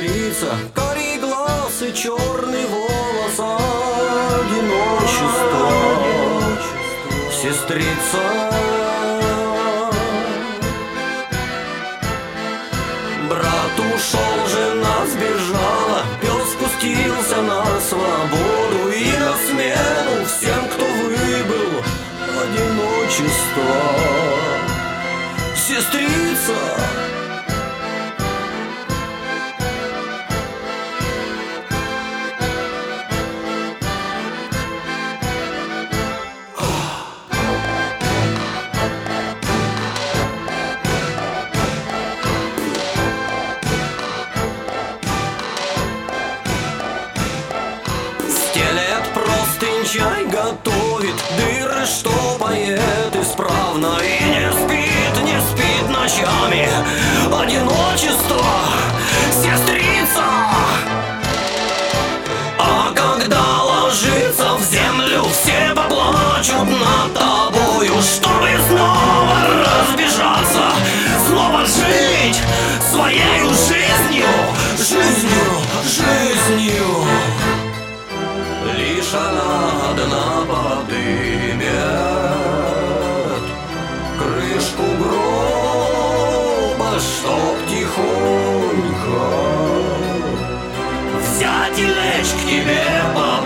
сестрица, карий глаз и черный волос, одиночество, сестрица. Брат ушел, жена сбежала, пес спустился на свободу, и на смену всем, кто выбыл, одиночество, сестрица. Чай готовит, дыры штопает исправно, и не спит ночами одиночество, сестрица. А когда ложится в землю, все поплачут над тобою, чтобы снова разбежаться, снова жить своею жизнью. Лишь она одна подымет крышку гроба, чтоб тихонько взять и лечь к тебе.